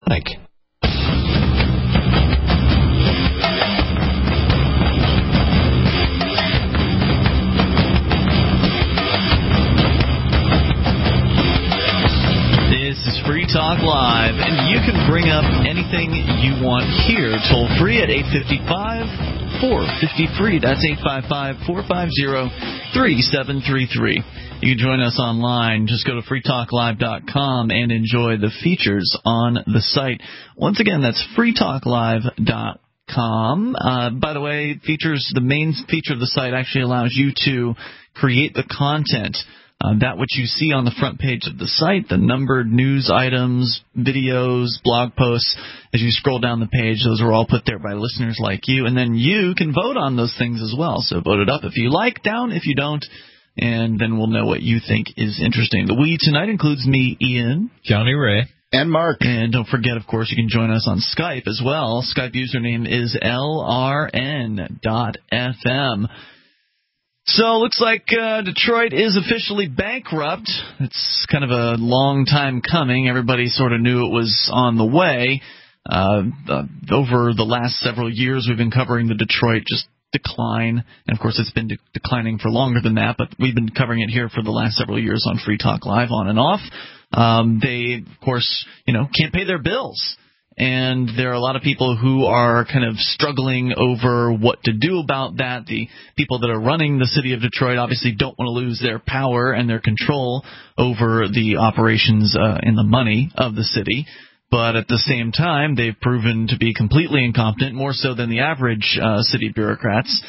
This is Free Talk Live, and you can bring up anything you want here, toll free at 855-450-FREE. That's 855-450-3733. You can join us online. Just go to freetalklive.com and enjoy the features on the site. Once again, that's freetalklive.com. By the way, the main feature of the site actually allows you to create the content. That which you see on the front page of the site, the numbered news items, videos, blog posts, as you scroll down the page, those are all put there by listeners like you. And then you can vote on those things as well. So vote it up if you like, down if you don't, and then we'll know what you think is interesting. The we tonight includes me, Ian, Johnny Ray, and Mark. And don't forget, of course, you can join us on Skype as well. Skype username is LRN.FM. So looks like Detroit is officially bankrupt. It's kind of a long time coming. Everybody sort of knew it was on the way. Over the last several years, we've been covering the Detroit just decline. And, of course, it's been declining for longer than that, but we've been covering it here for the last several years on Free Talk Live, on and off. They, of course, can't pay their bills. And there are a lot of people who are kind of struggling over what to do about that. The people that are running the city of Detroit obviously don't want to lose their power and their control over the operations and the money of the city. But at the same time, they've proven to be completely incompetent, more so than the average city bureaucrats.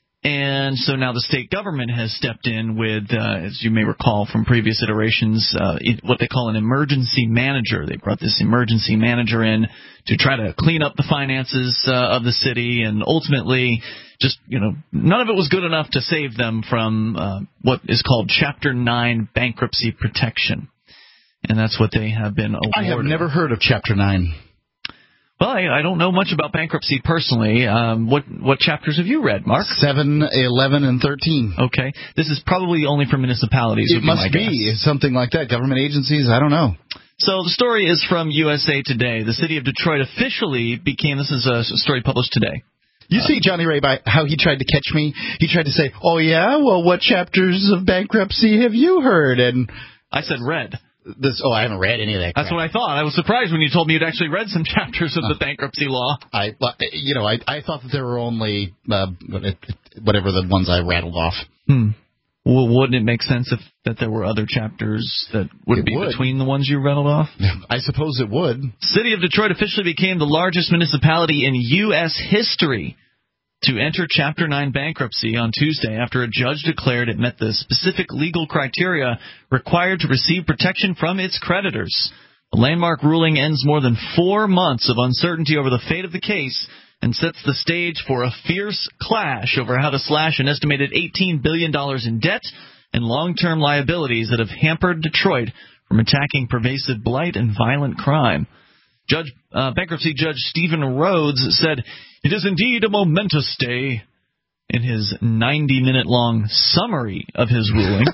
And so now the state government has stepped in with, as you may recall from previous iterations, what they call an emergency manager. They brought this emergency manager in to try to clean up the finances of the city, and ultimately just, none of it was good enough to save them from what is called Chapter 9 bankruptcy protection. And that's what they have been awarded. I have never heard of Chapter 9. Well, I don't know much about bankruptcy personally. What chapters have you read, Mark? 7, 11, and 13. Okay. This is probably only for municipalities. It must be something like that. Government agencies, I don't know. So the story is from USA Today. The city of Detroit officially became, this is a story published today. You see, Johnny Ray, by how he tried to catch me, he tried to say, oh, yeah, well, what chapters of bankruptcy have you heard? And I said read. I haven't read any of that crap. That's what I thought. I was surprised when you told me you'd actually read some chapters of the bankruptcy law. I thought that there were only whatever the ones I rattled off. Well, wouldn't it make sense that there were other chapters that would be between the ones you rattled off? I suppose it would. City of Detroit officially became the largest municipality in U.S. history to enter Chapter 9 bankruptcy on Tuesday after a judge declared it met the specific legal criteria required to receive protection from its creditors. The landmark ruling ends more than 4 months of uncertainty over the fate of the case and sets the stage for a fierce clash over how to slash an estimated $18 billion in debt and long-term liabilities that have hampered Detroit from attacking pervasive blight and violent crime. Bankruptcy Judge Stephen Rhodes said, "It is indeed a momentous day," in his 90-minute-long summary of his ruling.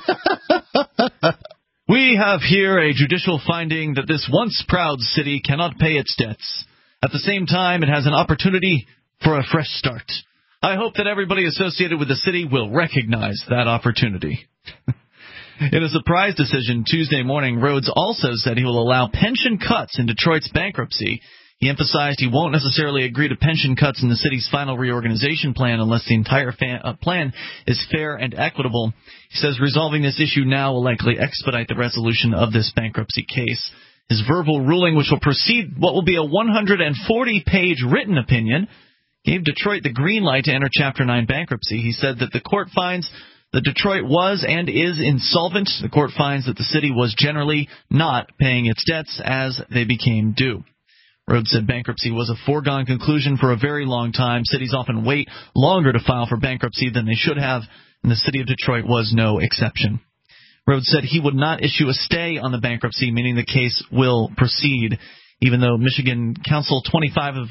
"We have here a judicial finding that this once proud city cannot pay its debts. At the same time, it has an opportunity for a fresh start. I hope that everybody associated with the city will recognize that opportunity." In a surprise decision Tuesday morning, Rhodes also said he will allow pension cuts in Detroit's bankruptcy. He emphasized he won't necessarily agree to pension cuts in the city's final reorganization plan unless the entire plan is fair and equitable. He says resolving this issue now will likely expedite the resolution of this bankruptcy case. His verbal ruling, which will precede what will be a 140-page written opinion, gave Detroit the green light to enter Chapter 9 bankruptcy. He said that the court finds that Detroit was and is insolvent. The court finds that the city was generally not paying its debts as they became due. Rhodes said bankruptcy was a foregone conclusion for a very long time. Cities often wait longer to file for bankruptcy than they should have, and the city of Detroit was no exception. Rhodes said he would not issue a stay on the bankruptcy, meaning the case will proceed, even though Michigan Council 25 of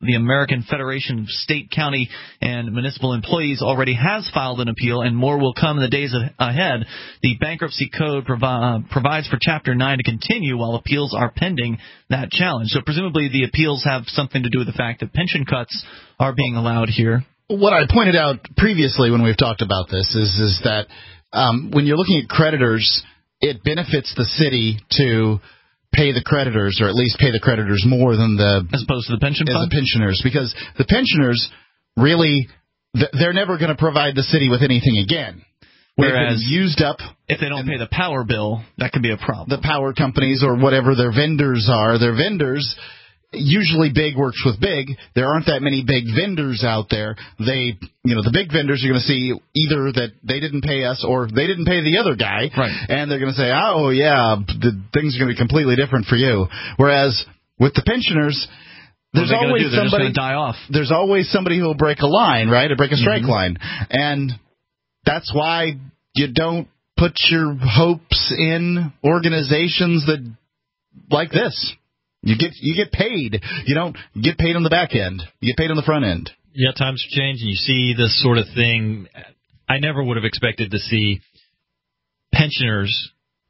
the American Federation of State, County, and Municipal Employees already has filed an appeal, and more will come in the days ahead. The Bankruptcy Code provides for Chapter 9 to continue while appeals are pending that challenge. So presumably the appeals have something to do with the fact that pension cuts are being allowed here. What I pointed out previously when we've talked about this is that when you're looking at creditors, it benefits the city to pay the creditors, or at least pay the creditors more than as opposed to the pension fund? The pensioners, because the pensioners really they're never going to provide the city with anything again. Whereas used up, if they don't pay the power bill, that could be a problem. The power companies or whatever their vendors are, their vendors. Usually big works with big. There aren't that many big vendors out there. The big vendors are going to see either that they didn't pay us or they didn't pay the other guy. Right. And they're going to say, oh, yeah, the things are going to be completely different for you. Whereas with the pensioners, there's always somebody. Just going to die off. There's always somebody who will break a line, right? Or break a strike line. And that's why you don't put your hopes in organizations that like this. You get paid. You don't get paid on the back end. You get paid on the front end. Yeah, times change, and you see this sort of thing. I never would have expected to see pensioners,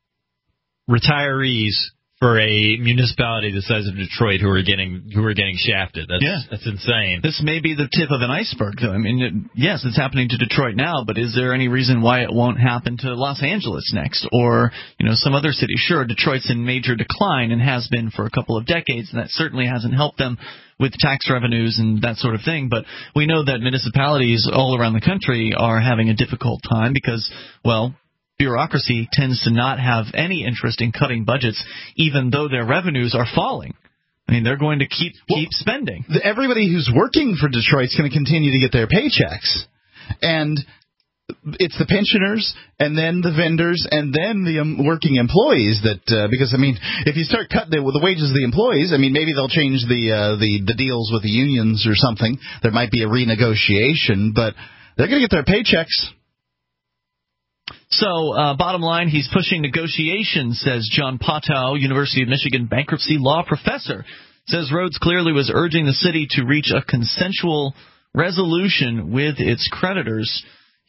retirees for a municipality the size of Detroit who are getting shafted. That's insane. This may be the tip of an iceberg, though. I mean, yes, it's happening to Detroit now, but is there any reason why it won't happen to Los Angeles next, or some other city? Sure, Detroit's in major decline and has been for a couple of decades, and that certainly hasn't helped them with tax revenues and that sort of thing. But we know that municipalities all around the country are having a difficult time because, well, bureaucracy tends to not have any interest in cutting budgets, even though their revenues are falling. I mean, they're going to keep spending. Everybody who's working for Detroit's going to continue to get their paychecks. And it's the pensioners, and then the vendors, and then the working employees that because, I mean, if you start cutting the wages of the employees, I mean, maybe they'll change the deals with the unions or something. There might be a renegotiation, but they're going to get their paychecks. So, bottom line, he's pushing negotiations, says John Potow, University of Michigan bankruptcy law professor. Says Rhodes clearly was urging the city to reach a consensual resolution with its creditors.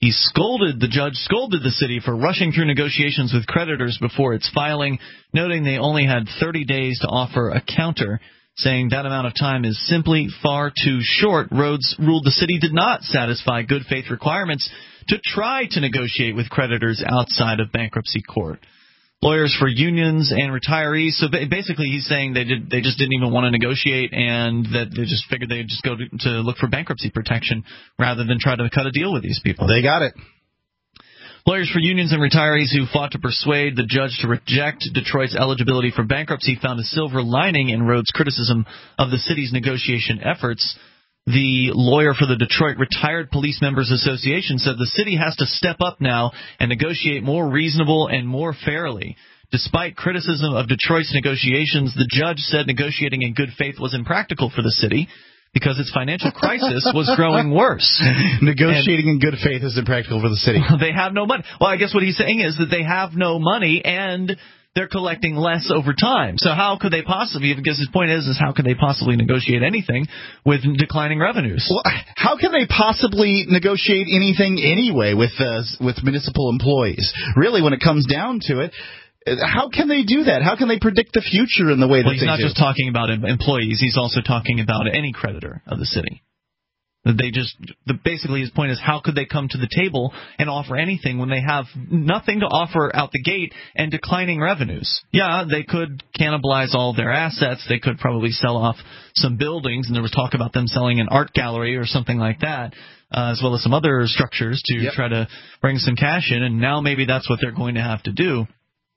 The judge scolded the city for rushing through negotiations with creditors before its filing, noting they only had 30 days to offer a counter. Saying that amount of time is simply far too short, Rhodes ruled the city did not satisfy good faith requirements to try to negotiate with creditors outside of bankruptcy court. Lawyers for unions and retirees. So basically, he's saying they just didn't even want to negotiate, and that they just figured they'd just go to look for bankruptcy protection rather than try to cut a deal with these people. They got it. Lawyers for unions and retirees who fought to persuade the judge to reject Detroit's eligibility for bankruptcy found a silver lining in Rhodes' criticism of the city's negotiation efforts. The lawyer for the Detroit Retired Police Members Association said the city has to step up now and negotiate more reasonable and more fairly. Despite criticism of Detroit's negotiations, the judge said negotiating in good faith was impractical for the city because its financial crisis was growing worse. Negotiating in good faith is impractical for the city. They have no money. Well, I guess what he's saying is that they have no money and they're collecting less over time. So how could they possibly, because his point is how could they possibly negotiate anything with declining revenues? Well, how can they possibly negotiate anything anyway with municipal employees? Really, when it comes down to it, how can they do that? How can they predict the future in the way that they do? He's not just talking about employees. He's also talking about any creditor of the city. Basically his point is how could they come to the table and offer anything when they have nothing to offer out the gate and declining revenues? Yeah, they could cannibalize all their assets. They could probably sell off some buildings, and there was talk about them selling an art gallery or something like that, as well as some other structures to try to bring some cash in, and now maybe that's what they're going to have to do.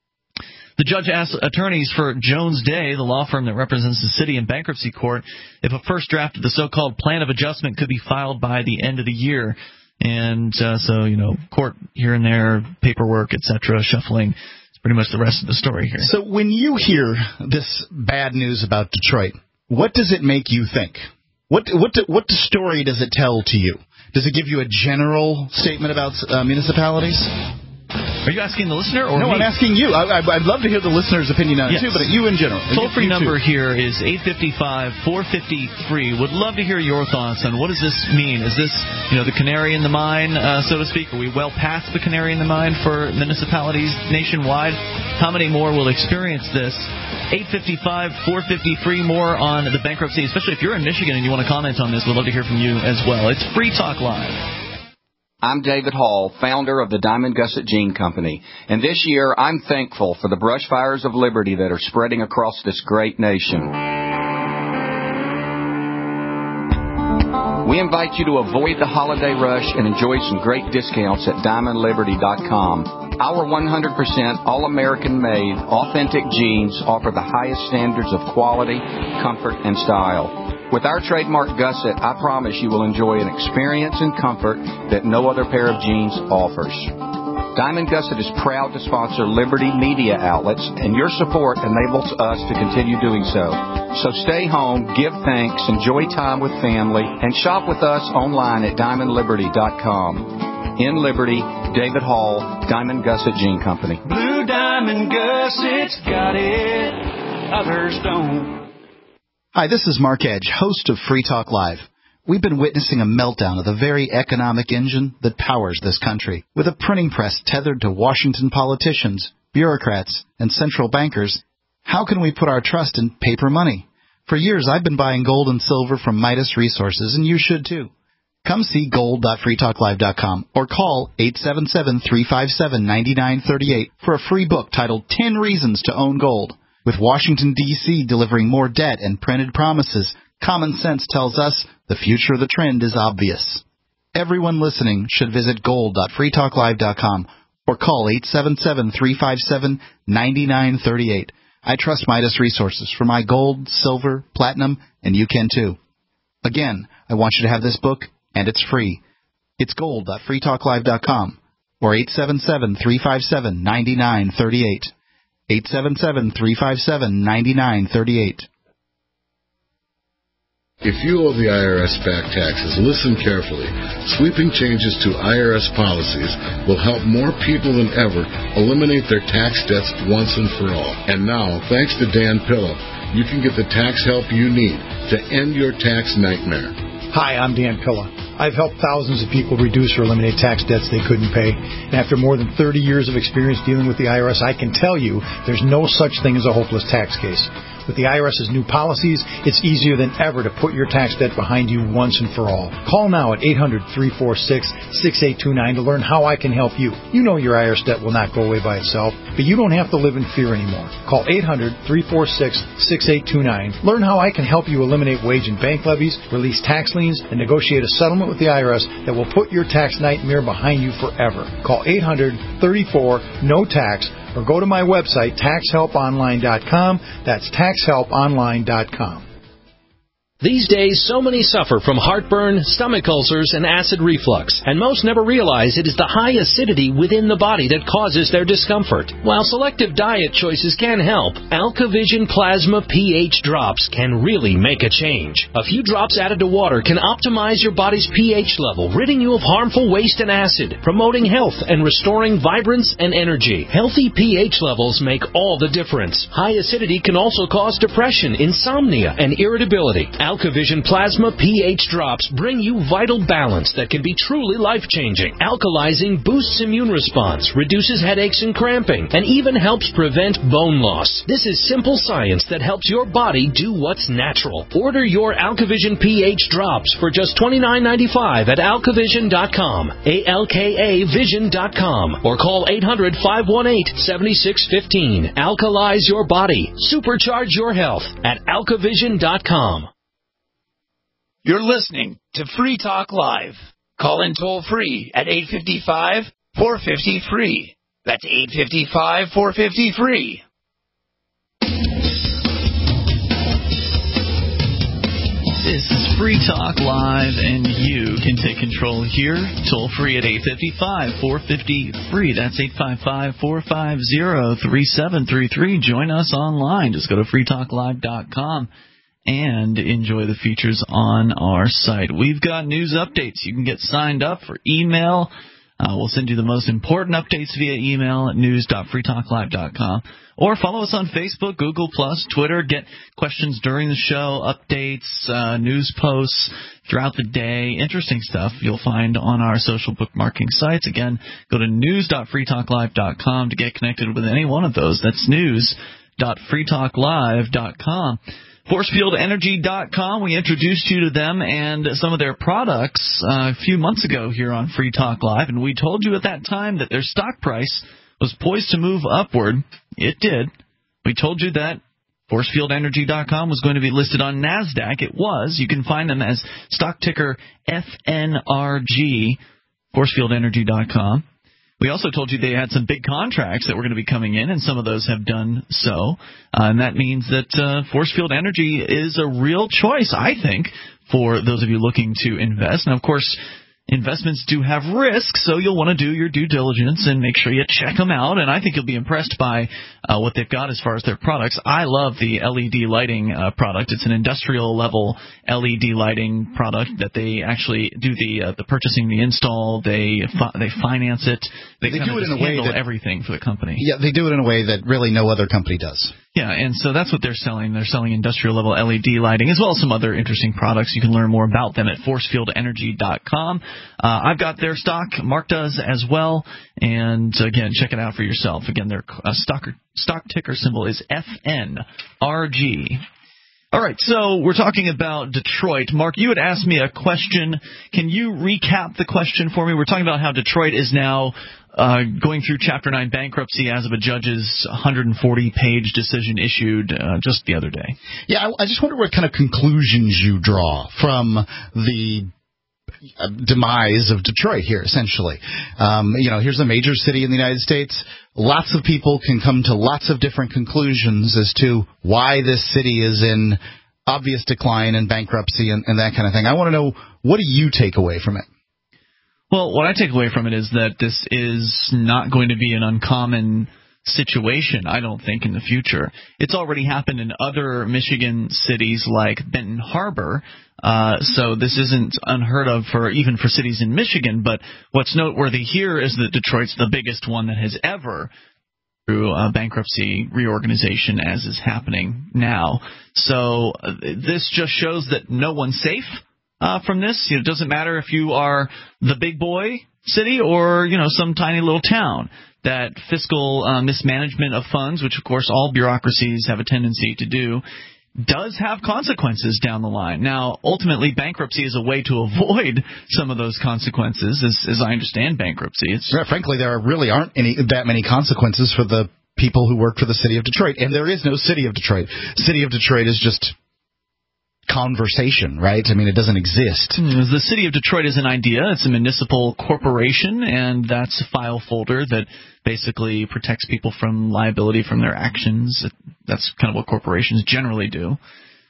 The judge asked attorneys for Jones Day, the law firm that represents the city in bankruptcy court, if a first draft of the so-called plan of adjustment could be filed by the end of the year. And court here and there, paperwork, etc., shuffling. It's pretty much the rest of the story here. So when you hear this bad news about Detroit, what does it make you think? What story does it tell to you? Does it give you a general statement about municipalities? Are you asking the listener or No, me? I'm asking you. I'd love to hear the listener's opinion on it, too, but you in general. Toll-free number here is 855-450-FREE. Would love to hear your thoughts on what does this mean? Is this, the canary in the mine, so to speak? Are we well past the canary in the mine for municipalities nationwide? How many more will experience this? 855-450-FREE. More on the bankruptcy, especially if you're in Michigan and you want to comment on this. We'd love to hear from you as well. It's Free Talk Live. I'm David Hall, founder of the Diamond Gusset Jean Company, and this year I'm thankful for the brush fires of liberty that are spreading across this great nation. We invite you to avoid the holiday rush and enjoy some great discounts at DiamondLiberty.com. Our 100% all-American made, authentic jeans offer the highest standards of quality, comfort, and style. With our trademark gusset, I promise you will enjoy an experience and comfort that no other pair of jeans offers. Diamond Gusset is proud to sponsor Liberty media outlets, and your support enables us to continue doing so. So stay home, give thanks, enjoy time with family, and shop with us online at DiamondLiberty.com. In Liberty, David Hall, Diamond Gusset Jean Company. Blue Diamond Gusset's got it, others don't. Hi, this is Mark Edge, host of Free Talk Live. We've been witnessing a meltdown of the very economic engine that powers this country. With a printing press tethered to Washington politicians, bureaucrats, and central bankers, how can we put our trust in paper money? For years, I've been buying gold and silver from Midas Resources, and you should too. Come see gold.freetalklive.com or call 877-357-9938 for a free book titled 10 Reasons to Own Gold. With Washington, D.C. delivering more debt and printed promises, common sense tells us the future of the trend is obvious. Everyone listening should visit gold.freetalklive.com or call 877-357-9938. I trust Midas Resources for my gold, silver, platinum, and you can too. Again, I want you to have this book, and it's free. It's gold.freetalklive.com or 877-357-9938. 877-357-9938. If you owe the IRS back taxes, listen carefully. Sweeping changes to IRS policies will help more people than ever eliminate their tax debts once and for all. And now, thanks to Dan Pilla, you can get the tax help you need to end your tax nightmare. Hi, I'm Dan Pilla. I've helped thousands of people reduce or eliminate tax debts they couldn't pay. And after more than 30 years of experience dealing with the IRS, I can tell you there's no such thing as a hopeless tax case. With the IRS's new policies, it's easier than ever to put your tax debt behind you once and for all. Call now at 800-346-6829 to learn how I can help you. You know your IRS debt will not go away by itself, but you don't have to live in fear anymore. Call 800-346-6829. Learn how I can help you eliminate wage and bank levies, release tax liens, and negotiate a settlement with the IRS that will put your tax nightmare behind you forever. Call 800-34-NO-TAX or go to my website, taxhelponline.com. That's taxhelponline.com. These days, so many suffer from heartburn, stomach ulcers, and acid reflux, and most never realize it is the high acidity within the body that causes their discomfort. While selective diet choices can help, AlkaVision Plasma pH drops can really make a change. A few drops added to water can optimize your body's pH level, ridding you of harmful waste and acid, promoting health and restoring vibrance and energy. Healthy pH levels make all the difference. High acidity can also cause depression, insomnia, and irritability. AlkaVision Plasma pH drops bring you vital balance that can be truly life-changing. Alkalizing boosts immune response, reduces headaches and cramping, and even helps prevent bone loss. This is simple science that helps your body do what's natural. Order your AlkaVision pH drops for just $29.95 at alkavision.com, ALKAvision.com, or call 800-518-7615. Alkalize your body. Supercharge your health at alkavision.com. You're listening to Free Talk Live. Call in toll-free at 855-450-FREE. That's 855-450-FREE. This is Free Talk Live, and you can take control here, toll-free at 855-450-FREE. That's 855-450-3733. Join us online. Just go to freetalklive.com. and enjoy the features on our site. We've got news updates. You can get signed up for email We'll send you the most important updates via email at news.freetalklive.com. Or follow us on Facebook, Google+, Twitter. Get questions during the show, updates, news posts throughout the day. Interesting stuff you'll find on our social bookmarking sites. Again, go to news.freetalklive.com to get connected with any one of those. That's news.freetalklive.com. ForcefieldEnergy.com, we introduced you to them and some of their products a few months ago here on Free Talk Live, and we told you at that time that their stock price was poised to move upward. It did. We told you that ForcefieldEnergy.com was going to be listed on NASDAQ. It was. You can find them as stock ticker FNRG, ForcefieldEnergy.com. We also told you they had some big contracts that were going to be coming in, and some of those have done so. And that means that Forcefield Energy is a real choice, I think, for those of you looking to invest. Now, of course, investments do have risks, so you'll want to do your due diligence and make sure you check them out. And I think you'll be impressed by what they've got as far as their products. I love the LED lighting product. It's an industrial-level LED lighting product that they actually do the purchasing, the install. They finance it. They do it in a way that everything for the company. Yeah, they do it in a way that really no other company does. Yeah, and so that's what they're selling. They're selling industrial-level LED lighting, as well as some other interesting products. You can learn more about them at ForcefieldEnergy.com. I've got their stock. Mark does as well. And, again, check it out for yourself. Again, their stock ticker symbol is FNRG. All right, so we're talking about Detroit. Mark, you had asked me a question. Can you recap the question for me? We're talking about how Detroit is now going through Chapter 9 bankruptcy as of a judge's 140-page decision issued just the other day. Yeah, I just wonder what kind of conclusions you draw from the demise of Detroit here, essentially. Here's a major city in the United States. Lots of people can come to lots of different conclusions as to why this city is in obvious decline and bankruptcy and that kind of thing. I want to know, what do you take away from it? Well, what I take away from it is that this is not going to be an uncommon situation, I don't think, in the future. It's already happened in other Michigan cities like Benton Harbor, so this isn't unheard of even for cities in Michigan. But what's noteworthy here is that Detroit's the biggest one that has ever through bankruptcy reorganization, as is happening now. So this just shows that no one's safe from this. It doesn't matter if you are the big boy city or, some tiny little town. That fiscal mismanagement of funds, which, of course, all bureaucracies have a tendency to do, does have consequences down the line. Now, ultimately, bankruptcy is a way to avoid some of those consequences, as I understand bankruptcy. Frankly, there really aren't that many consequences for the people who work for the city of Detroit, and there is no city of Detroit. City of Detroit is just conversation, right? I mean, it doesn't exist. The city of Detroit is an idea. It's a municipal corporation, and that's a file folder that basically protects people from liability from their actions. That's kind of what corporations generally do.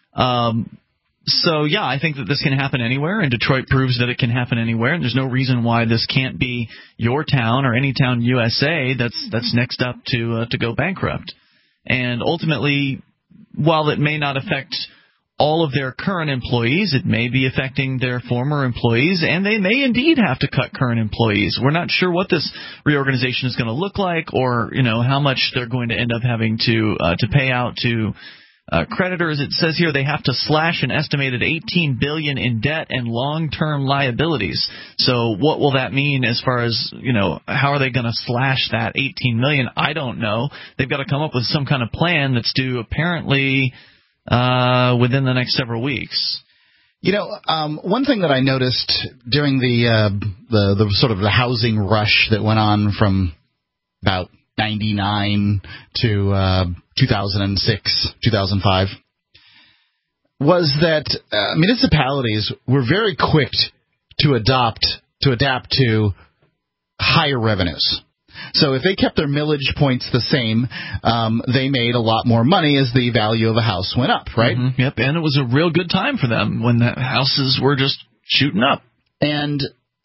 So, yeah, I think that this can happen anywhere, and Detroit proves that it can happen anywhere, and there's no reason why this can't be your town or any town in USA that's next up to go bankrupt. And ultimately, while it may not affect all of their current employees, it may be affecting their former employees, and they may indeed have to cut current employees. We're not sure what this reorganization is going to look like, or how much they're going to end up having to pay out to creditors. It says here they have to slash an estimated $18 billion in debt and long-term liabilities. So what will that mean as far as how are they going to slash that $18 million? I don't know. They've got to come up with some kind of plan that's due apparently within the next several weeks. One thing that I noticed during the sort of the housing rush that went on from about 99 to 2006, 2005, was that municipalities were very quick to adapt to higher revenues. So if they kept their millage points the same, they made a lot more money as the value of a house went up, right? Mm-hmm. Yep, and it was a real good time for them when the houses were just shooting up. And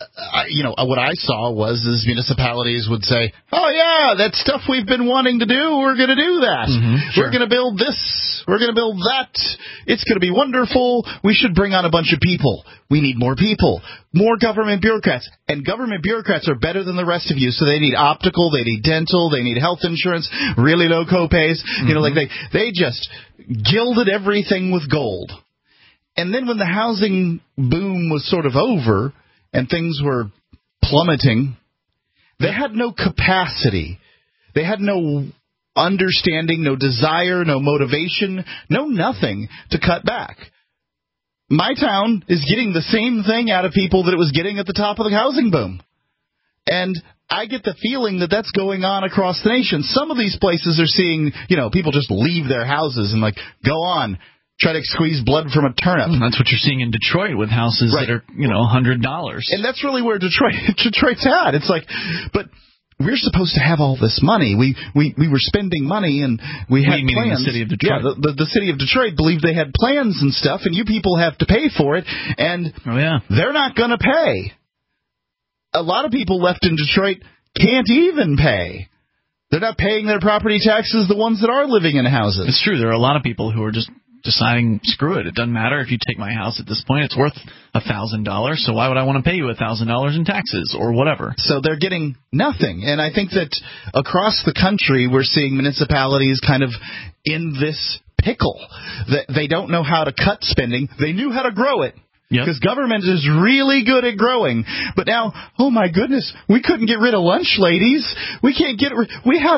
what I saw was municipalities would say, "Oh yeah, that stuff we've been wanting to do, we're going to do that. Sure. We're going to build this. We're going to build that. It's going to be wonderful. We should bring on a bunch of people. We need more people, more government bureaucrats, and government bureaucrats are better than the rest of you. So they need optical, they need dental, they need health insurance, really low copays. They just gilded everything with gold. And then when the housing boom was sort of over and things were plummeting, they had no capacity. They had no understanding, no desire, no motivation, no nothing to cut back. My town is getting the same thing out of people that it was getting at the top of the housing boom. And I get the feeling that that's going on across the nation. Some of these places are seeing, people just leave their houses and go on. Try to squeeze blood from a turnip. That's what you're seeing in Detroit with houses that are, $100. And that's really where Detroit's at. It's but we're supposed to have all this money. We were spending money and we had plans. The city of Detroit. Yeah, the city of Detroit believed they had plans and stuff, and you people have to pay for it, and they're not going to pay. A lot of people left in Detroit can't even pay. They're not paying their property taxes, the ones that are living in houses. It's true. There are a lot of people who are just deciding, screw it. It doesn't matter if you take my house at this point. It's worth $1,000, so why would I want to pay you $1,000 in taxes or whatever? So they're getting nothing. And I think that across the country we're seeing municipalities kind of in this pickle. They don't know how to cut spending. They knew how to grow it. Because government is really good at growing. But now, oh my goodness, we couldn't get rid of lunch ladies. We can't get we have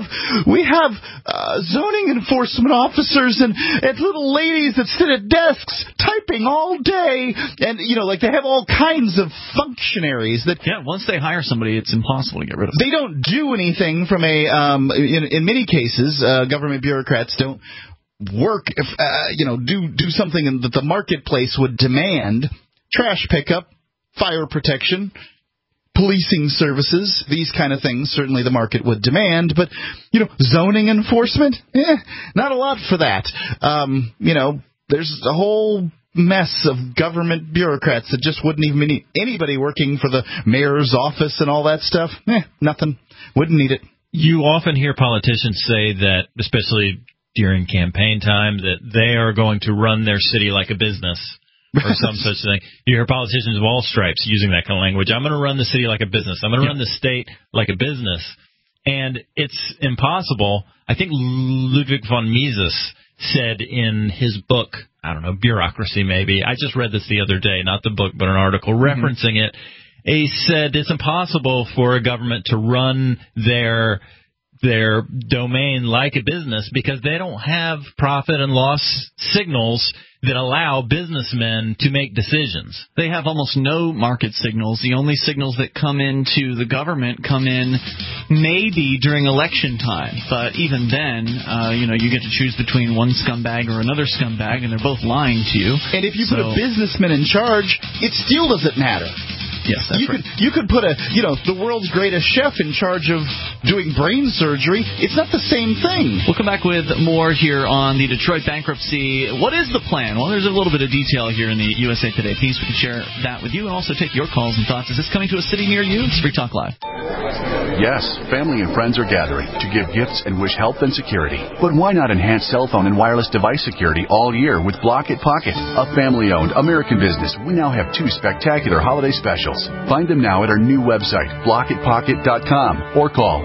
zoning enforcement officers and little ladies that sit at desks typing all day. And, they have all kinds of functionaries that... Yeah, once they hire somebody, it's impossible to get rid of them. They don't do anything from in many cases, government bureaucrats don't work, do something that the marketplace would demand. Trash pickup, fire protection, policing services, these kind of things certainly the market would demand. But, zoning enforcement, not a lot for that. There's a whole mess of government bureaucrats that just wouldn't even need anybody working for the mayor's office and all that stuff. Nothing. Wouldn't need it. You often hear politicians say that, especially during campaign time, that they are going to run their city like a business. Or some such thing. You hear politicians of all stripes using that kind of language. I'm going to run the city like a business. I'm going to run the state like a business. And it's impossible. I think Ludwig von Mises said in his book, I don't know, Bureaucracy maybe. I just read this the other day, not the book, but an article referencing it. He said it's impossible for a government to run their domain like a business because they don't have profit and loss signals that allow businessmen to make decisions. They have almost no market signals. The only signals that come into the government come in maybe during election time. But even then, you get to choose between one scumbag or another scumbag, and they're both lying to you. And if you put a businessman in charge, it still doesn't matter. Yes, that's right. You could put the world's greatest chef in charge of doing brain surgery. It's not the same thing. We'll come back with more here on the Detroit bankruptcy. What is the plan? Well, there's a little bit of detail here in the USA Today piece. We can share that with you and also take your calls and thoughts. Is this coming to a city near you? It's Free Talk Live. Yes, family and friends are gathering to give gifts and wish health and security. But why not enhance cell phone and wireless device security all year with Block It Pocket, a family-owned American business? We now have 2 spectacular holiday specials. Find them now at our new website, blockitpocket.com, or call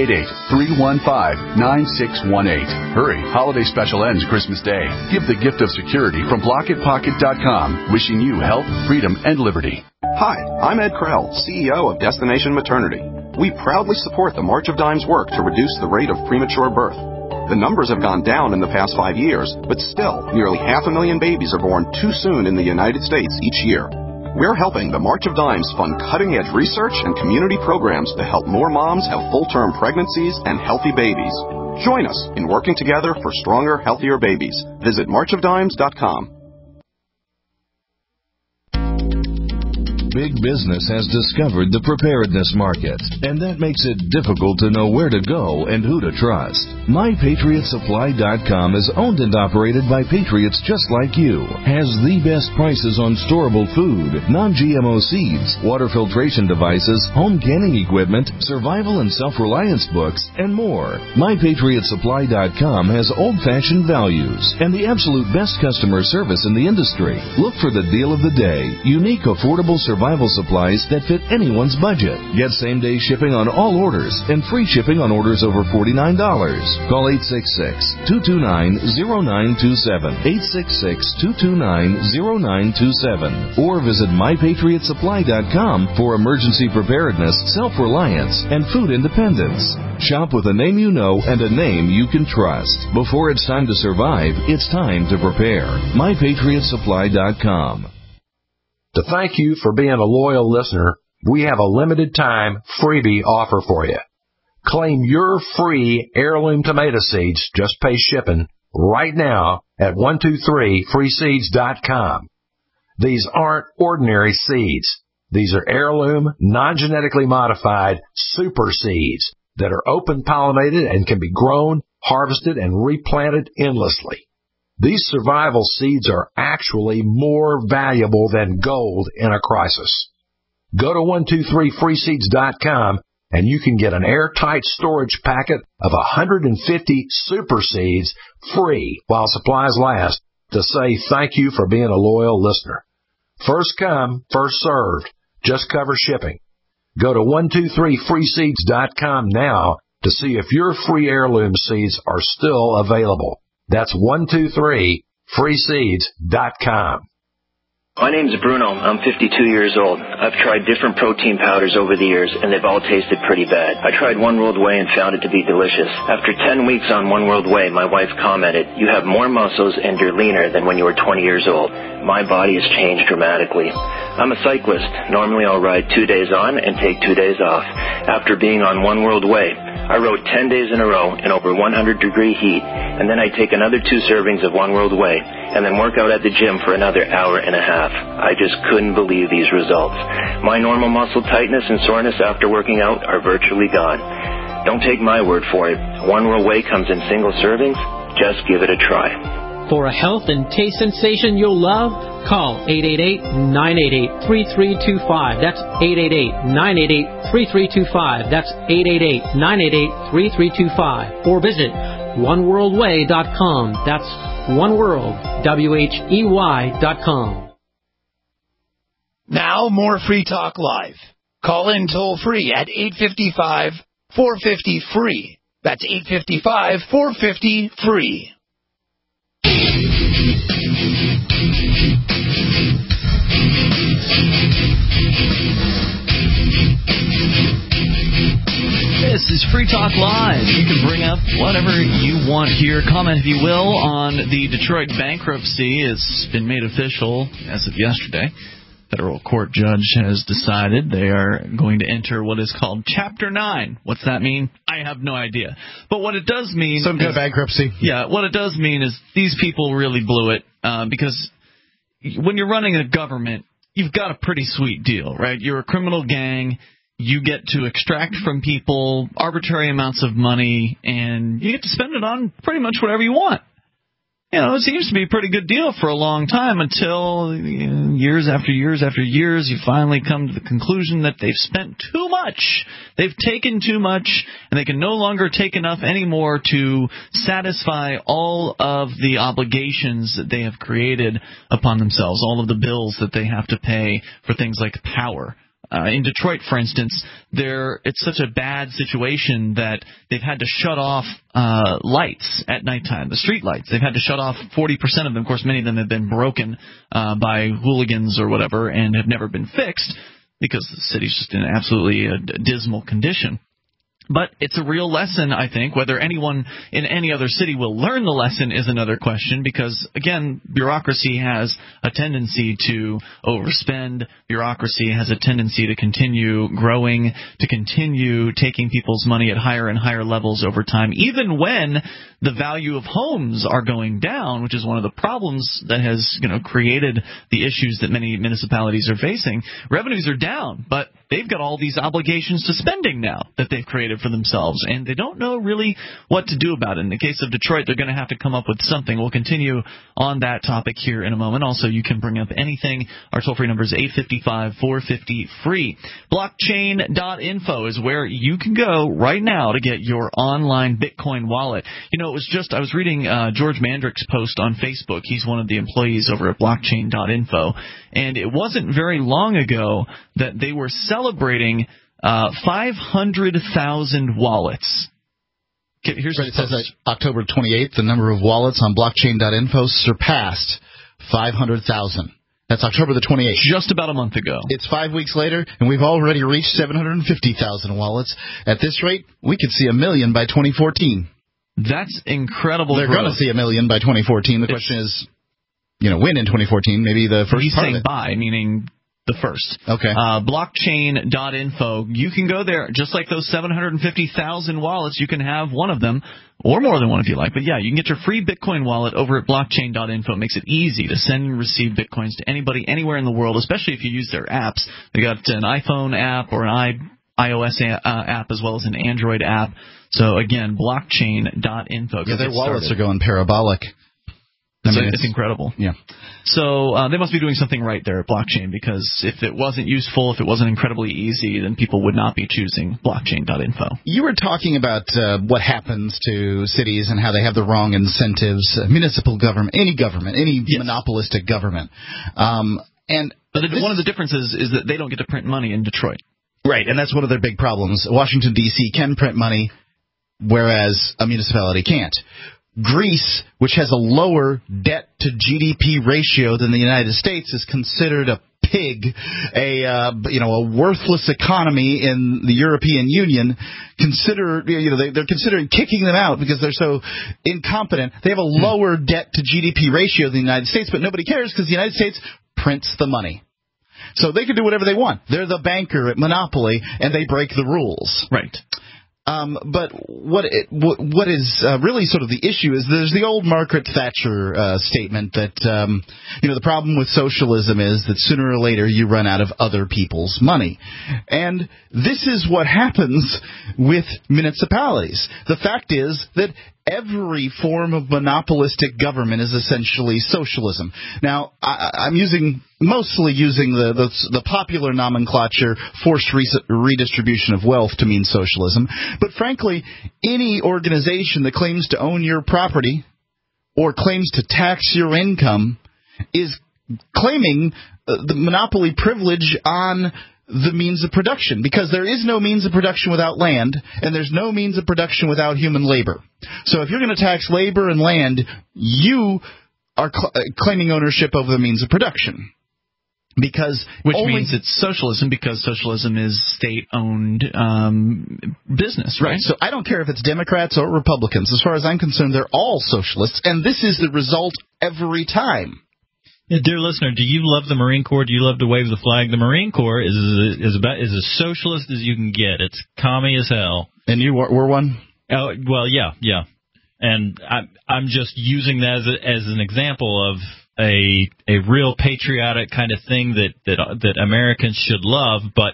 888-315-9618. Hurry, holiday special ends Christmas Day. Give the gift of security from blockitpocket.com, wishing you health, freedom, and liberty. Hi, I'm Ed Krell, CEO of Destination Maternity. We proudly support the March of Dimes work to reduce the rate of premature birth. The numbers have gone down in the past 5 years, but still, nearly 500,000 babies are born too soon in the United States each year. We're helping the March of Dimes fund cutting-edge research and community programs to help more moms have full-term pregnancies and healthy babies. Join us in working together for stronger, healthier babies. Visit marchofdimes.com. big business has discovered the preparedness market, and that makes it difficult to know where to go and who to trust. MyPatriotSupply.com is owned and operated by patriots just like you, has the best prices on storable food, non-GMO seeds, water filtration devices, home canning equipment, survival and self-reliance books, and more. MyPatriotSupply.com has old-fashioned values and the absolute best customer service in the industry. Look for the deal of the day. Unique, affordable survival supplies that fit anyone's budget. Get same-day shipping on all orders and free shipping on orders over $49. Call 866-229-0927, 866-229-0927, or visit MyPatriotSupply.com for emergency preparedness, self-reliance, and food independence. Shop with a name you know and a name you can trust. Before it's time to survive, it's time to prepare. MyPatriotSupply.com. To thank you for being a loyal listener, we have a limited time freebie offer for you. Claim your free heirloom tomato seeds, just pay shipping, right now at 123freeseeds.com. These aren't ordinary seeds. These are heirloom, non-genetically modified super seeds that are open pollinated and can be grown, harvested, and replanted endlessly. These survival seeds are actually more valuable than gold in a crisis. Go to 123freeseeds.com and you can get an airtight storage packet of 150 super seeds free while supplies last to say thank you for being a loyal listener. First come, first served. Just cover shipping. Go to 123freeseeds.com now to see if your free heirloom seeds are still available. That's 123freeseeds.com. My name's Bruno. I'm 52 years old. I've tried different protein powders over the years, and they've all tasted pretty bad. I tried One World Whey and found it to be delicious. After 10 weeks on One World Whey, my wife commented, "You have more muscles and you're leaner than when you were 20 years old." My body has changed dramatically. I'm a cyclist. Normally I'll ride 2 days on and take 2 days off. After being on One World Whey, I rode 10 days in a row in over 100-degree heat, and then I take another 2 servings of One World Whey, and then work out at the gym for another hour and a half. I just couldn't believe these results. My normal muscle tightness and soreness after working out are virtually gone. Don't take my word for it. One World Whey comes in single servings. Just give it a try. For a health and taste sensation you'll love, call 888-988-3325. That's 888-988-3325. That's 888-988-3325. Or visit oneworldwhey.com. That's oneworld.com. Now more Free Talk Live. Call in toll free at 855-450-FREE. That's 855-450-FREE. This is Free Talk Live. You can bring up whatever you want here. Comment, if you will, on the Detroit bankruptcy. It's been made official as of yesterday. Federal court judge has decided they are going to enter what is called Chapter 9. What's that mean? I have no idea. But what it does mean... Some kind of bankruptcy. Yeah, what it does mean is these people really blew it because when you're running a government, you've got a pretty sweet deal, right? You're a criminal gang. You get to extract from people arbitrary amounts of money, and you get to spend it on pretty much whatever you want. You know, it seems to be a pretty good deal for a long time until years after years after years, you finally come to the conclusion that they've spent too much. They've taken too much, and they can no longer take enough anymore to satisfy all of the obligations that they have created upon themselves, all of the bills that they have to pay for things like power. In Detroit, for instance, it's such a bad situation that they've had to shut off lights at nighttime, the street lights. They've had to shut off 40% of them. Of course, many of them have been broken by hooligans or whatever and have never been fixed because the city's just in absolutely a dismal condition. But it's a real lesson, I think. Whether anyone in any other city will learn the lesson is another question because, again, bureaucracy has a tendency to overspend. Bureaucracy has a tendency to continue growing, to continue taking people's money at higher and higher levels over time, even when the value of homes are going down, which is one of the problems that has, created the issues that many municipalities are facing. Revenues are down, but they've got all these obligations to spending now that they've created for themselves, and they don't know really what to do about it. In the case of Detroit, they're going to have to come up with something. We'll continue on that topic here in a moment. Also, you can bring up anything. Our toll-free number is 855-450-FREE. Blockchain.info is where you can go right now to get your online Bitcoin wallet. I was reading George Mandrick's post on Facebook. He's one of the employees over at Blockchain.info, and it wasn't very long ago that they were celebrating 500,000 wallets. Here's it says that October 28th, the number of wallets on Blockchain.info surpassed 500,000. That's October the 28th. Just about a month ago. It's 5 weeks later, and we've already reached 750,000 wallets. At this rate, we could see 1 million by 2014. That's incredible. They're going to see 1 million by 2014. The question is, when in 2014? Maybe the first He's part saying of it. by, meaning the first. Okay. Blockchain.info. You can go there, just like those 750,000 wallets. You can have one of them, or more than one if you like. But yeah, you can get your free Bitcoin wallet over at Blockchain.info. It makes it easy to send and receive Bitcoins to anybody, anywhere in the world, especially if you use their apps. They got an iPhone app or an iOS app as well as an Android app. So again, Blockchain.info. Yeah, their wallets are going parabolic. It's incredible. Yeah. So they must be doing something right there at Blockchain, because if it wasn't useful, if it wasn't incredibly easy, then people would not be choosing Blockchain.info. You were talking about what happens to cities and how they have the wrong incentives. Municipal government, any monopolistic government. One of the differences is that they don't get to print money in Detroit. Right, and that's one of their big problems. Washington, D.C. can print money, whereas a municipality can't. Greece, which has a lower debt-to-GDP ratio than the United States, is considered a pig, a worthless economy in the European Union. They're considering kicking them out because they're so incompetent. They have a lower debt-to-GDP ratio than the United States, but nobody cares because the United States prints the money. So they can do whatever they want. They're the banker at Monopoly, and they break the rules. Right. But what is really sort of the issue is there's the old Margaret Thatcher statement that the problem with socialism is that sooner or later you run out of other people's money, and this is what happens with municipalities. The fact is that every form of monopolistic government is essentially socialism. Now, I'm mostly using the popular nomenclature, forced redistribution of wealth, to mean socialism. But frankly, any organization that claims to own your property or claims to tax your income is claiming the monopoly privilege on the means of production, because there is no means of production without land, and there's no means of production without human labor. So if you're going to tax labor and land, you are claiming ownership over the means of production. Which means it's socialism, because socialism is state-owned business, right? So I don't care if it's Democrats or Republicans. As far as I'm concerned, they're all socialists, and this is the result every time. Yeah, dear listener, do you love the Marine Corps? Do you love to wave the flag? The Marine Corps is as socialist as you can get. It's commie as hell. And you were one? Oh, well, yeah. And I'm just using that as an example of a real patriotic kind of thing that Americans should love, but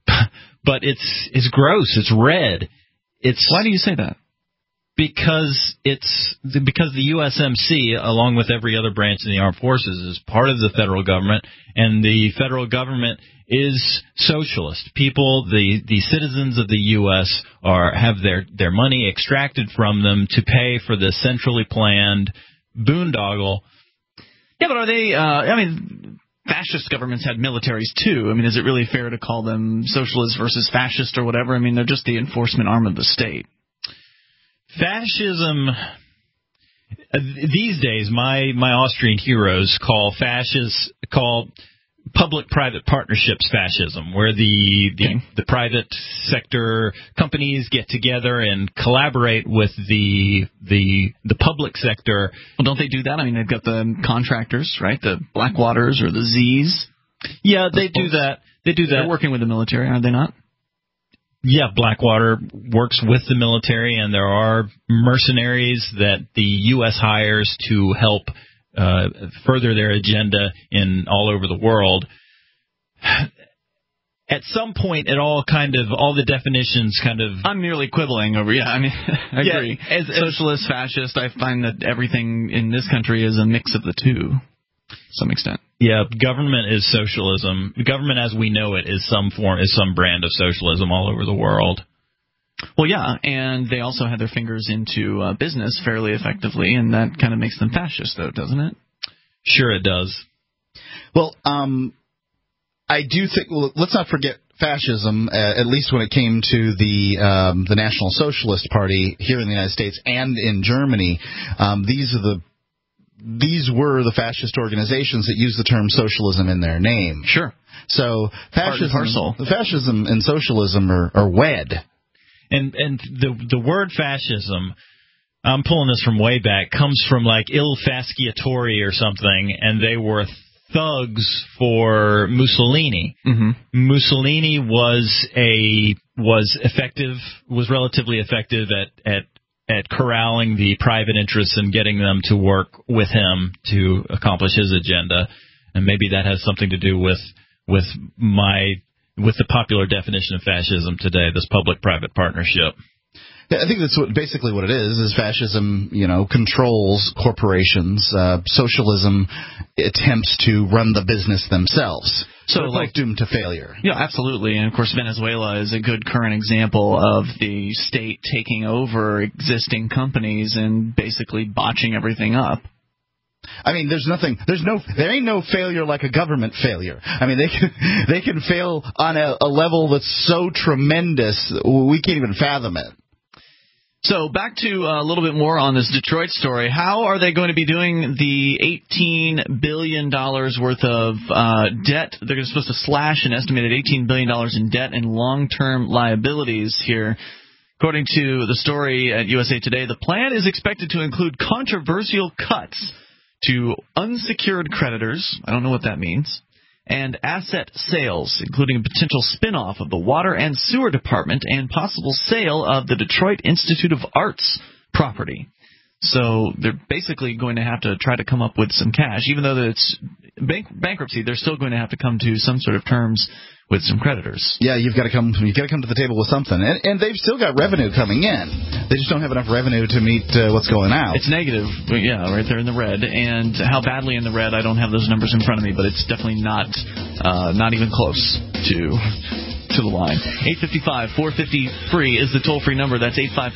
it's gross. It's red. Why do you say that? Because the USMC, along with every other branch in the armed forces, is part of the federal government, and the federal government is socialist. People, the citizens of the U.S. have their money extracted from them to pay for the centrally planned boondoggle. Yeah, but are they? Fascist governments had militaries too. I mean, is it really fair to call them socialist versus fascist or whatever? I mean, they're just the enforcement arm of the state. Fascism, these days, my Austrian heroes call public-private partnerships fascism, where the private sector companies get together and collaborate with the public sector. Well, don't they do that? I mean, they've got the contractors, right? The Blackwaters or the Z's. Yeah, they do that. They do that. They're working with the military, are they not? Yeah, Blackwater works with the military, and there are mercenaries that the U.S. hires to help further their agenda in all over the world. At some point, all the definitions kind of... I'm merely quibbling over, I mean, I agree. As socialist, fascist, I find that everything in this country is a mix of the two, to some extent. Yeah, government is socialism. Government as we know it is some brand of socialism all over the world. Well, yeah, and they also had their fingers into business fairly effectively, and that kind of makes them fascist, though, doesn't it? Sure it does. Well, I do think, let's not forget fascism, at least when it came to the National Socialist Party here in the United States and in Germany. These were the fascist organizations that used the term socialism in their name. Sure. So fascism and socialism are wed. And the word fascism, I'm pulling this from way back, comes from like Il Fasciatori or something, and they were thugs for Mussolini. Mm-hmm. Mussolini was relatively effective at corralling the private interests and getting them to work with him to accomplish his agenda, and maybe that has something to do with the popular definition of fascism today, this public-private partnership. Yeah, I think that's basically what it is fascism, controls corporations. Socialism attempts to run the business themselves. So like doomed to failure. Yeah, absolutely. And, of course, Venezuela is a good current example of the state taking over existing companies and basically botching everything up. I mean, there ain't no failure like a government failure. I mean, they can fail on a level that's so tremendous we can't even fathom it. So back to a little bit more on this Detroit story. How are they going to be doing the $18 billion worth of debt? They're supposed to slash an estimated $18 billion in debt and long-term liabilities here. According to the story at USA Today, the plan is expected to include controversial cuts to unsecured creditors. I don't know what that means. And asset sales, including a potential spinoff of the Water and Sewer Department and possible sale of the Detroit Institute of Arts property. So they're basically going to have to try to come up with some cash. Even though it's bankruptcy, they're still going to have to come to some sort of terms with some creditors. Yeah, you've got to come to the table with something. And they've still got revenue coming in. They just don't have enough revenue to meet what's going out. It's negative, yeah, right there in the red. And how badly in the red, I don't have those numbers in front of me, but it's definitely not even close to the line. 855-450-FREE is the toll-free number. That's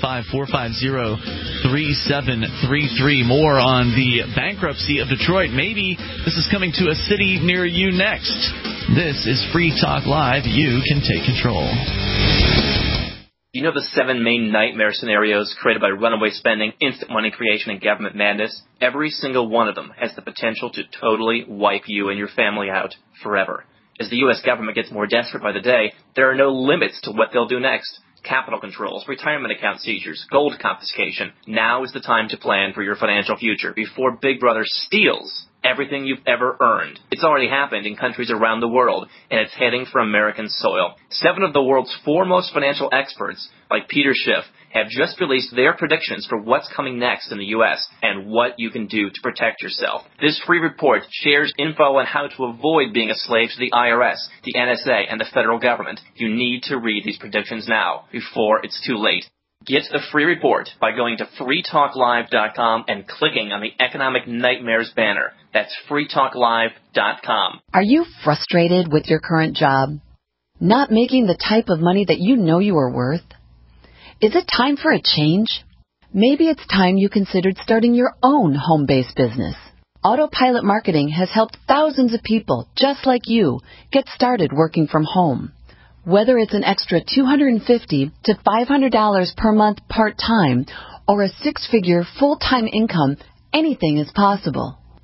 855-450-3733. More on the bankruptcy of Detroit. Maybe this is coming to a city near you next. This is Free Talk Live. You can take control. You know the 7 main nightmare scenarios created by runaway spending, instant money creation, and government madness? Every single one of them has the potential to totally wipe you and your family out forever. As the U.S. government gets more desperate by the day, there are no limits to what they'll do next. Capital controls, retirement account seizures, gold confiscation. Now is the time to plan for your financial future before Big Brother steals everything you've ever earned. It's already happened in countries around the world, and it's heading for American soil. 7 of the world's foremost financial experts, like Peter Schiff, have just released their predictions for what's coming next in the U.S. and what you can do to protect yourself. This free report shares info on how to avoid being a slave to the IRS, the NSA, and the federal government. You need to read these predictions now, before it's too late. Get the free report by going to freetalklive.com and clicking on the Economic Nightmares banner. That's freetalklive.com. Are you frustrated with your current job? Not making the type of money that you know you are worth? Is it time for a change? Maybe it's time you considered starting your own home-based business. Autopilot Marketing has helped thousands of people just like you get started working from home. Whether it's an extra $250 to $500 per month part-time or a 6-figure full-time income, anything is possible.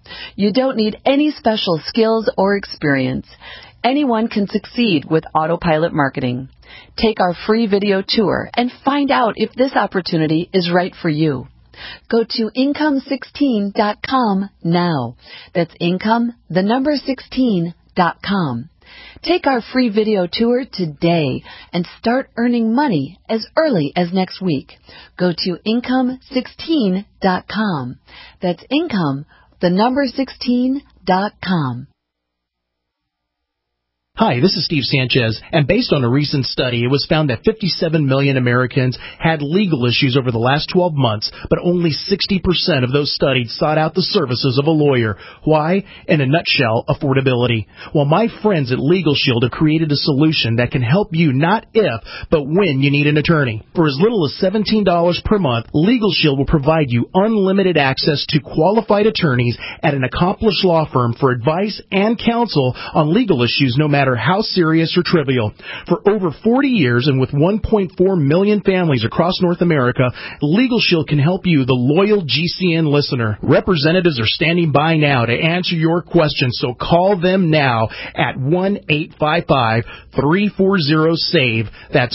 You don't need any special skills or experience. Anyone can succeed with Autopilot Marketing. Take our free video tour and find out if this opportunity is right for you. Go to income16.com now. That's income, the number 16.com. Take our free video tour today and start earning money as early as next week. Go to income16.com. That's income, the number 16.com. Hi, this is Steve Sanchez, and based on a recent study, it was found that 57 million Americans had legal issues over the last 12 months, but only 60% of those studied sought out the services of a lawyer. Why? In a nutshell, affordability. Well, my friends at Legal Shield have created a solution that can help you not if, but when you need an attorney. For as little as $17 per month, Legal Shield will provide you unlimited access to qualified attorneys at an accomplished law firm for advice and counsel on legal issues, no matter how serious or trivial. For over 40 years and with 1.4 million families across North America, Legal Shield can help you, the loyal GCN listener. Representatives are standing by now to answer your questions, so call them now at 1-855-340-SAVE. That's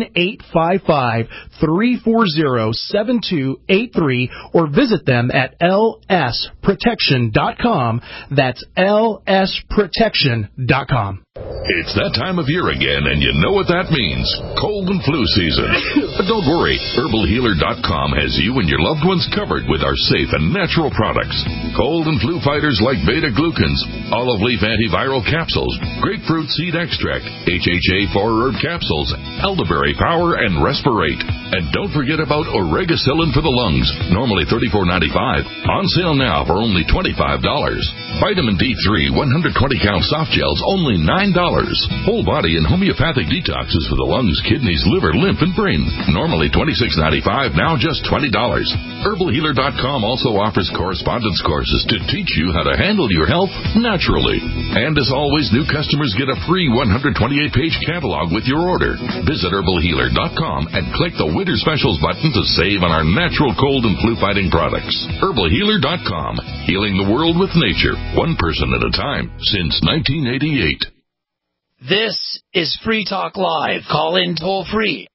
1-855-340-7283, or visit them at lsprotection.com. That's lsprotection.com. It's that time of year again, and you know what that means. Cold and flu season. But don't worry, HerbalHealer.com has you and your loved ones covered with our safe and natural products. Cold and flu fighters like beta-glucans, olive leaf antiviral capsules, grapefruit seed extract, HHA 4-herb capsules, elderberry power, and Respirate. And don't forget about Oregacillin for the lungs, normally $34.95. On sale now for only $25. Vitamin D3 120-count soft gels, only $9. Whole body and homeopathic detoxes for the lungs, kidneys, liver, lymph, and brain. Normally $26.95, now just $20. HerbalHealer.com also offers correspondence courses to teach you how to handle your health naturally. And as always, new customers get a free 128-page catalog with your order. Visit HerbalHealer.com and click the Winter Specials button to save on our natural cold and flu-fighting products. HerbalHealer.com, healing the world with nature, one person at a time, since 1988. This is Free Talk Live. Call in toll free.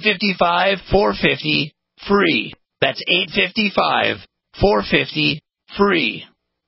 855-450-FREE. That's 855-450-FREE.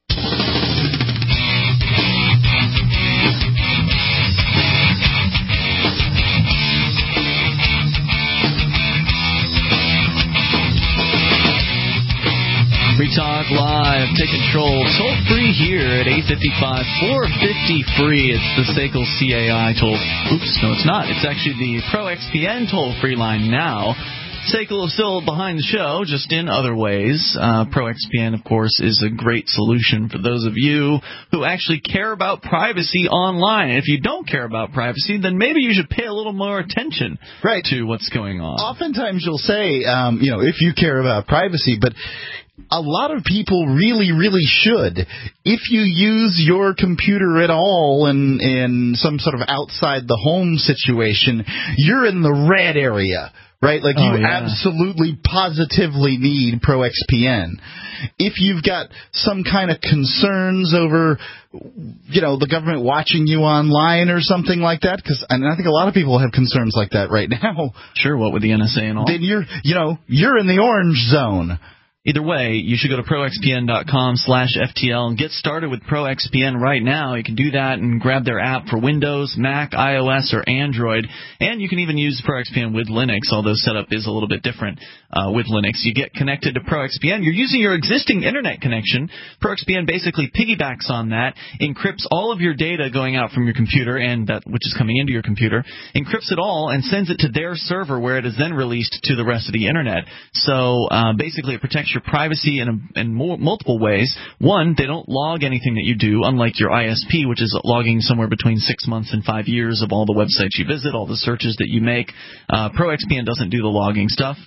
Free Talk Live. Take control. Toll free here at 855-450-FREE. It's the SACL CAI toll. Oops, no, it's not. It's actually the ProXPN toll-free line now. SACL is still behind the show, just in other ways. ProXPN, of course, is a great solution for those of you who actually care about privacy online. And if you don't care about privacy, then maybe you should pay a little more attention to what's going on. Oftentimes you'll say, if you care about privacy, but a lot of people really, really should. If you use your computer at all in some sort of outside the home situation, you're in the red area. Right? Like you absolutely, positively need ProXPN. If you've got some kind of concerns over, the government watching you online or something like that, because I think a lot of people have concerns like that right now. Sure, what with the NSA and all. Then you're in the orange zone. Either way, you should go to proxpn.com/FTL and get started with ProXPN right now. You can do that and grab their app for Windows, Mac, iOS, or Android. And you can even use ProXPN with Linux, although setup is a little bit different with Linux. You get connected to ProXPN. You're using your existing internet connection. ProXPN basically piggybacks on that, encrypts all of your data going out from your computer and that which is coming into your computer, encrypts it all, and sends it to their server where it is then released to the rest of the internet. So basically it protects your privacy in multiple ways. One, they don't log anything that you do, unlike your ISP, which is logging somewhere between 6 months and 5 years of all the websites you visit, all the searches that you make. ProXPN doesn't do the logging stuff.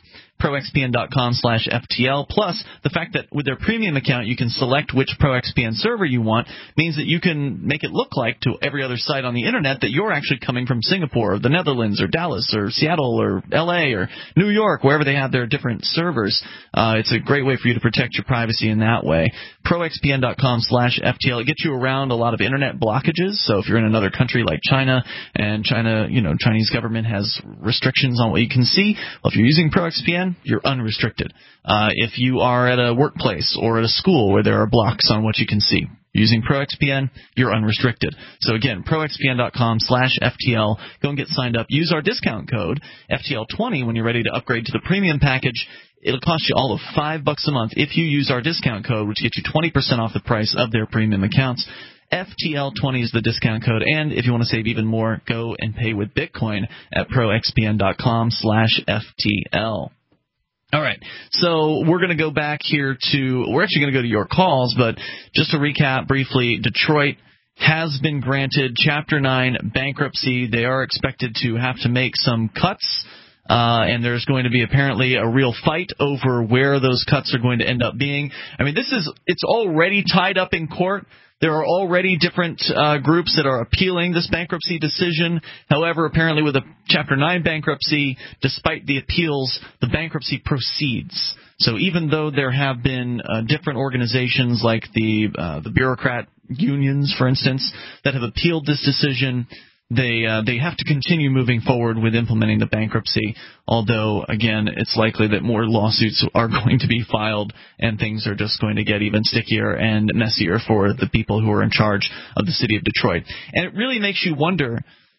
proxpn.com/FTL. Plus, the fact that with their premium account you can select which ProXPN server you want means that you can make it look like to every other site on the internet that you're actually coming from Singapore or the Netherlands or Dallas or Seattle or LA or New York, wherever they have their different servers. It's a great way for you to protect your privacy in that way. proxpn.com/FTL. It gets you around a lot of internet blockages. So if you're in another country like China, and Chinese government has restrictions on what you can see, well, if you're using ProXPN, you're unrestricted. If you are at a workplace or at a school where there are blocks on what you can see, using ProXPN, you're unrestricted. So again, proxpn.com/FTL. Go and get signed up. Use our discount code, FTL20, when you're ready to upgrade to the premium package. It'll cost you all of $5 a month if you use our discount code, which gets you 20% off the price of their premium accounts. FTL20 is the discount code, and if you want to save even more, go and pay with Bitcoin at proxpn.com/FTL. All right, so we're going to go back here we're actually going to go to your calls, but just to recap briefly, Detroit has been granted Chapter 9 bankruptcy. They are expected to have to make some cuts, and there's going to be apparently a real fight over where those cuts are going to end up being. I mean, it's already tied up in court. There are already different groups that are appealing this bankruptcy decision. However, apparently with a Chapter 9 bankruptcy, despite the appeals, the bankruptcy proceeds. So even though there have been different organizations like the bureaucrat unions, for instance, that have appealed this decision, they have to continue moving forward with implementing the bankruptcy, although, again, it's likely that more lawsuits are going to be filed and things are just going to get even stickier and messier for the people who are in charge of the city of Detroit. And it really makes you wonder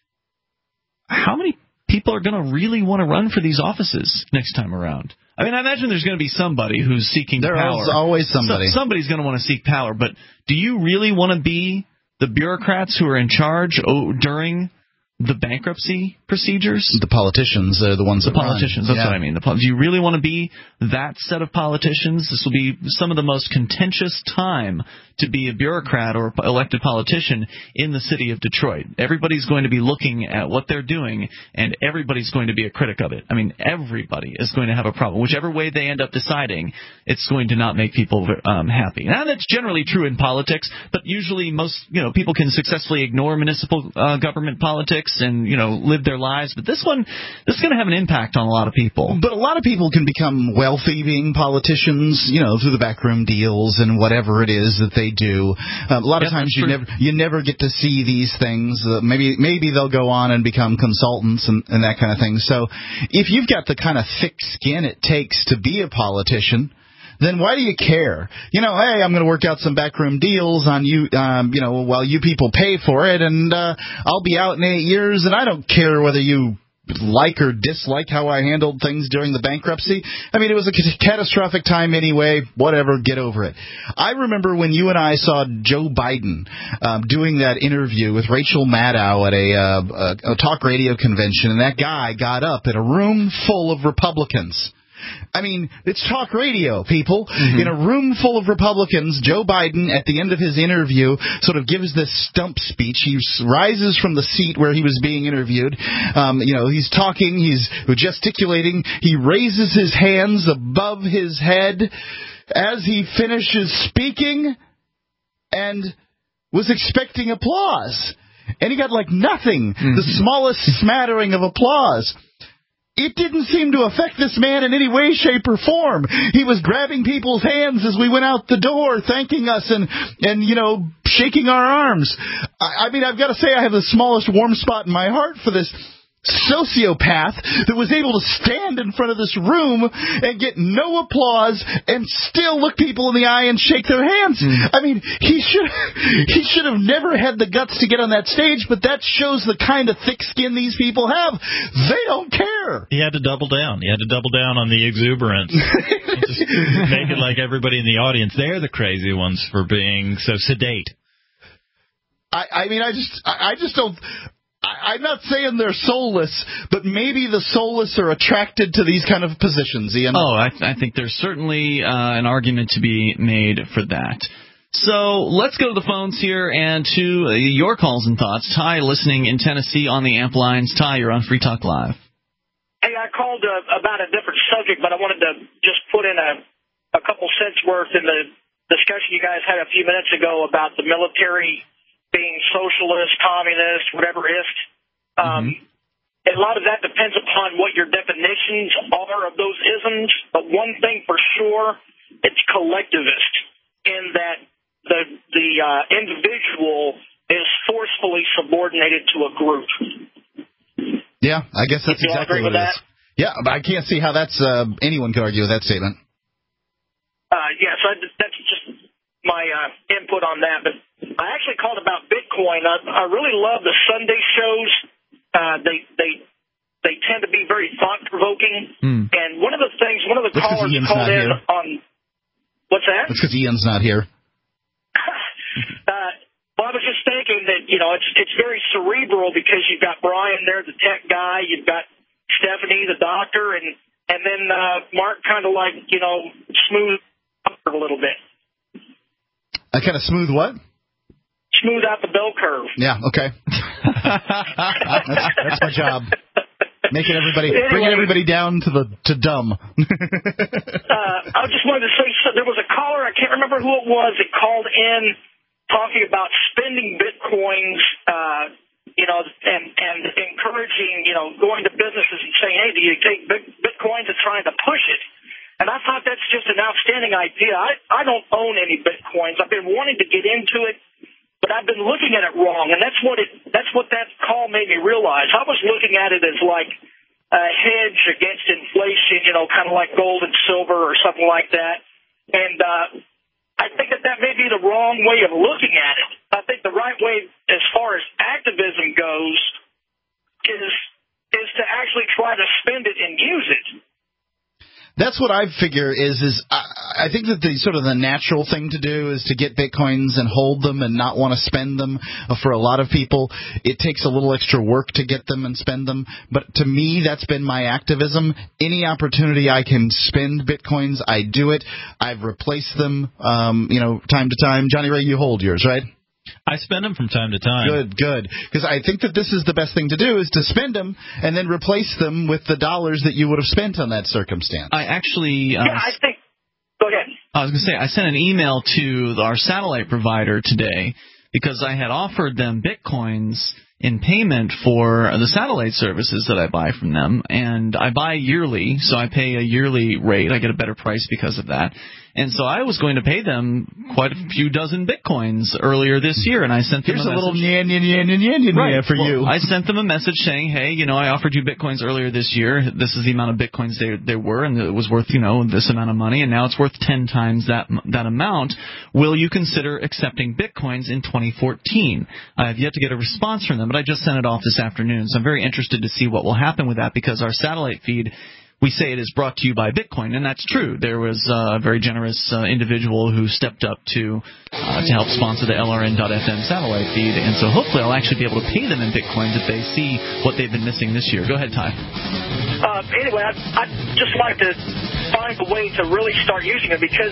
how many people are going to really want to run for these offices next time around. I mean, I imagine there's going to be somebody who's seeking power. There's always somebody. Somebody's going to want to seek power, but do you really want to be the bureaucrats who are in charge during the bankruptcy procedures? The politicians are the ones that run. That's what I mean. Do you really want to be that set of politicians? This will be some of the most contentious time to be a bureaucrat or elected politician in the city of Detroit. Everybody's going to be looking at what they're doing, and everybody's going to be a critic of it. I mean, everybody is going to have a problem. Whichever way they end up deciding, it's going to not make people happy. Now, that's generally true in politics, but usually most people can successfully ignore municipal government politics and live their lives. But this is going to have an impact on a lot of people. But a lot of people can become wealthy being politicians, through the backroom deals and whatever it is that they do. A lot of times you never get to see these things. Maybe they'll go on and become consultants and that kind of thing. So if you've got the kind of thick skin it takes to be a politician, then why do you care? Hey, I'm going to work out some backroom deals on you, while you people pay for it, and I'll be out in 8 years, and I don't care whether you like or dislike how I handled things during the bankruptcy. I mean, it was a catastrophic time anyway. Whatever, get over it. I remember when you and I saw Joe Biden doing that interview with Rachel Maddow at a talk radio convention, and that guy got up in a room full of Republicans. I mean, it's talk radio, people. Mm-hmm. In a room full of Republicans, Joe Biden, at the end of his interview, sort of gives this stump speech. He rises from the seat where he was being interviewed. He's talking, he's gesticulating. He raises his hands above his head as he finishes speaking and was expecting applause. And he got nothing, the smallest smattering of applause. It didn't seem to affect this man in any way, shape, or form. He was grabbing people's hands as we went out the door, thanking us and shaking our arms. I mean, I've got to say I have the smallest warm spot in my heart for this sociopath that was able to stand in front of this room and get no applause and still look people in the eye and shake their hands. I mean, he should have never had the guts to get on that stage, but that shows the kind of thick skin these people have. They don't care. He had to double down. He had to double down on the exuberance. Just make it like everybody in the audience, they're the crazy ones for being so sedate. I mean, I just don't... I'm not saying they're soulless, but maybe the soulless are attracted to these kind of positions, Ian. Oh, I think there's certainly an argument to be made for that. So let's go to the phones here and to your calls and thoughts. Ty, listening in Tennessee on the amp lines. Ty, you're on Free Talk Live. Hey, called about a different subject, but I wanted to just put in a couple cents worth in the discussion you guys had a few minutes ago about the military being socialist, communist, whatever-ist. A lot of that depends upon what your definitions are of those isms, but one thing for sure, it's collectivist in that the individual is forcefully subordinated to a group. Yeah, I guess that's exactly what it is. Yeah, but I can't see how that's anyone could argue with that statement. So that's just my input on that. But I actually called about Bitcoin. I really love the Sunday shows. They tend to be very thought-provoking. And one of the callers called in on... What's that? That's because Ian's not here. Well, I was just thinking that, it's very cerebral because you've got Brian there, the tech guy, you've got Stephanie, the doctor, and then Mark kind of like, smooth a little bit. I kind of smooth what? Smooth out the bell curve. Yeah, okay. that's my job. Bringing everybody down to dumb. I just wanted to say, there was a caller, I can't remember who it was, that called in talking about spending Bitcoins, and encouraging, going to businesses and saying, hey, do you take Bitcoins and trying to push it? And I thought that's just an outstanding idea. I don't own any Bitcoins. I've been wanting to get into it, but I've been looking at it wrong, and that's what that call made me realize. I was looking at it as like a hedge against inflation, kind of like gold and silver or something like that. And I think that may be the wrong way of looking at it. I think the right way, as far as activism goes, is to actually try to spend it and use it. That's what I figure is I think that the sort of the natural thing to do is to get Bitcoins and hold them and not want to spend them. For a lot of people, it takes a little extra work to get them and spend them. But to me, that's been my activism. Any opportunity I can spend Bitcoins, I do it. I've replaced them, time to time. Johnny Ray, you hold yours, right? I spend them from time to time. Good. Because I think that this is the best thing to do is to spend them and then replace them with the dollars that you would have spent on that circumstance. I actually... I think... Go ahead. I was going to say, I sent an email to our satellite provider today because I had offered them Bitcoins in payment for the satellite services that I buy from them. And I buy yearly, so I pay a yearly rate. I get a better price because of that. And so I was going to pay them quite a few dozen Bitcoins earlier this year, and I sent them a little right. for you. I sent them a message saying, hey, I offered you Bitcoins earlier this year. This is the amount of Bitcoins there were, and it was worth, this amount of money, and now it's worth 10 times that amount. Will you consider accepting Bitcoins in 2014? I have yet to get a response from them, but I just sent it off this afternoon, so I'm very interested to see what will happen with that because our satellite feed, we say it is brought to you by Bitcoin, and that's true. There was a very generous individual who stepped up to help sponsor the LRN.FM satellite feed, and so hopefully I'll actually be able to pay them in Bitcoins if they see what they've been missing this year. Go ahead, Ty. Anyway, I'd just like to find a way to really start using it because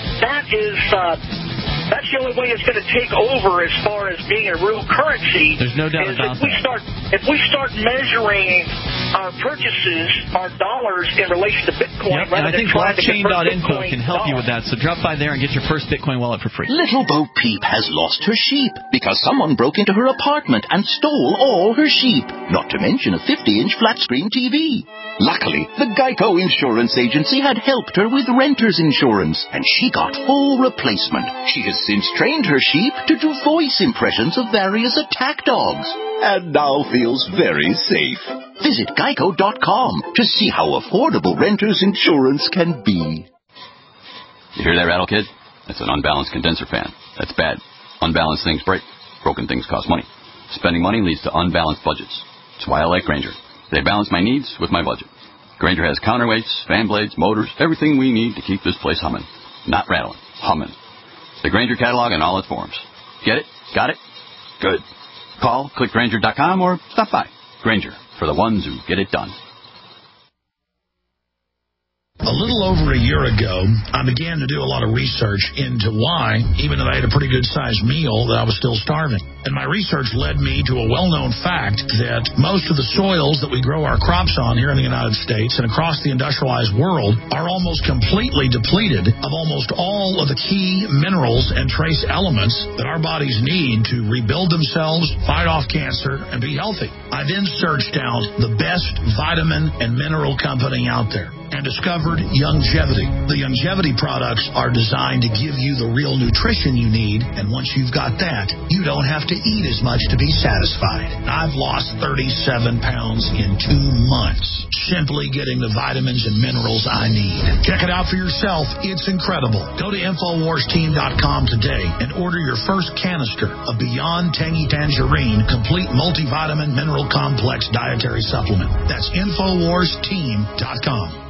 that's the only way it's going to take over as far as being a real currency. There's no doubt about that. If we start measuring our purchases, our dollars in relation to Bitcoin, and I think blockchain.info can help you with that. So drop by there and get your first Bitcoin wallet for free. Little Bo Peep has lost her sheep because someone broke into her apartment and stole all her sheep. Not to mention a 50-inch flat-screen TV. Luckily, the Geico Insurance Agency had helped her with renter's insurance, and she got full replacement. She has since trained her sheep to do voice impressions of various attack dogs, and now feels very safe. Visit Geico.com to see how affordable renter's insurance can be. You hear that rattle, kid? That's an unbalanced condenser fan. That's bad. Unbalanced things break. Broken things cost money. Spending money leads to unbalanced budgets. That's why I like Grainger. They balance my needs with my budget. Grainger has counterweights, fan blades, motors, everything we need to keep this place humming. Not rattling, humming. The Grainger catalog in all its forms. Get it? Got it? Good. Call, click Grainger.com, or stop by. Grainger, for the ones who get it done. A little over a year ago, I began to do a lot of research into why, even though I had a pretty good-sized meal, that I was still starving. And my research led me to a well-known fact that most of the soils that we grow our crops on here in the United States and across the industrialized world are almost completely depleted of almost all of the key minerals and trace elements that our bodies need to rebuild themselves, fight off cancer, and be healthy. I then searched out the best vitamin and mineral company out there and discovered Youngevity. The Youngevity products are designed to give you the real nutrition you need, and once you've got that, you don't have to eat as much to be satisfied. I've lost 37 pounds in 2 months, simply getting the vitamins and minerals I need. Check it out for yourself. It's incredible. Go to InfoWarsTeam.com today and order your first canister of Beyond Tangy Tangerine Complete Multivitamin Mineral Complex Dietary Supplement. That's InfoWarsTeam.com.